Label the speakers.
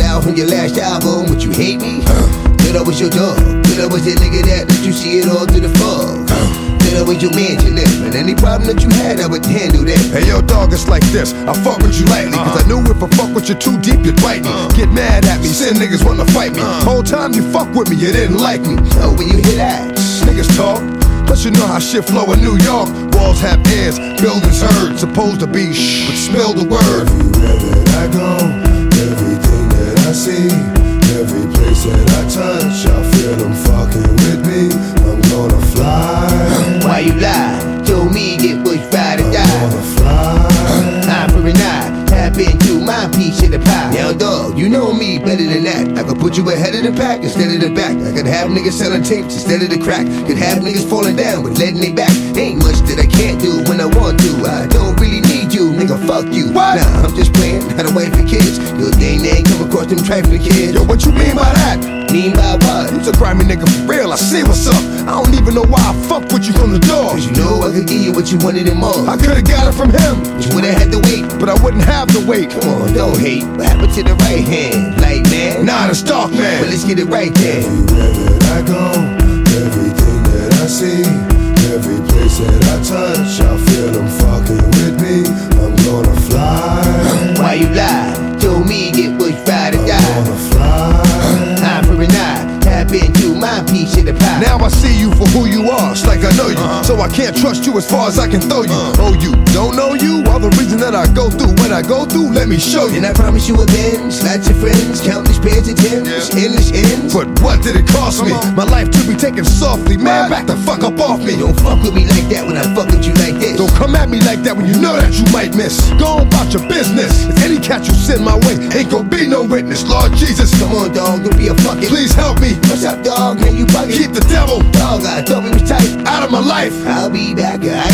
Speaker 1: out from your last album. Would you hate me? Good I was your dog. Good I was that nigga that let you see it all through the fog. Good I was your man to live. And any problem that you had, I would handle that.
Speaker 2: Hey yo dog, it's like this, I fuck with you lightly, cause I knew if I fuck with you too deep, you'd bite me. Get mad at me, send niggas wanna fight me. Whole time you fuck with me, you didn't like me.
Speaker 1: So when you hear that,
Speaker 2: niggas talk, but you know how shit flow in New York. Walls have ears, buildings heard, supposed to be shh, but spill the word.
Speaker 3: Everywhere that I go, everything that I see, every place that I touch, I feel them fucking with me. I'm gonna fly.
Speaker 1: Why you lie? Told me get pushed by to die.
Speaker 3: I'm gonna fly.
Speaker 1: Eye for an eye, tap into my piece of the pie. Now dog, you know me better than that. I could put you ahead of the pack instead of the back. I could have niggas selling tapes instead of the crack. Could have niggas falling down but letting they back. Ain't much that I can't do when I want to. I don't really need you, nigga, fuck you.
Speaker 2: What?
Speaker 1: Nah, I'm just playing, had a wife and kids. Your thing they ain't come across them trifling kids.
Speaker 2: Yo, what you mean by that?
Speaker 1: Mean by what?
Speaker 2: You's a grimy nigga for real, I see what's up. I don't even know why I fuck with you from the door.
Speaker 1: Cause you know I could give you what you wanted and more.
Speaker 2: I could've got it from him,
Speaker 1: But you would've had to wait.
Speaker 2: but I wouldn't have to wait.
Speaker 1: Come on, don't hate. What happened to the right hand? Light man?
Speaker 2: Nah, it's dark,
Speaker 1: Well,
Speaker 2: man.
Speaker 1: let's get it right then.
Speaker 3: Everywhere that I go, everything that I see, every place that I touch, I feel them fucking with me. I'm gonna fly.
Speaker 1: Why you lie? Told me get pushed by to
Speaker 3: I'm
Speaker 1: die.
Speaker 3: gonna fly.
Speaker 1: Eye for an eye, tap into my piece of the pie.
Speaker 2: Now I see you for who you are, it's like I know you. So I can't trust you as far as I can throw you. Oh, you don't know you? All the reason that I go through what I go through, let me show you.
Speaker 1: And I promise you a Benz, lots of friends, countless pairs of Timbs, endless ends.
Speaker 2: But what did it cost me? My life to be taken softly, man, back the fuck up off me.
Speaker 1: Don't fuck with me like that when I fuck with you like this.
Speaker 2: Don't come at me like that when you know that you might miss. Go on about your business. If any cat you send my way ain't gon' be no witness. Lord Jesus,
Speaker 1: Come on, dog, don't be a fucking.
Speaker 2: please help me.
Speaker 1: What's up, dog? Man, you bugging.
Speaker 2: Keep the devil
Speaker 1: Dog, I thought we was tight.
Speaker 2: out of my life.
Speaker 1: I'll be back.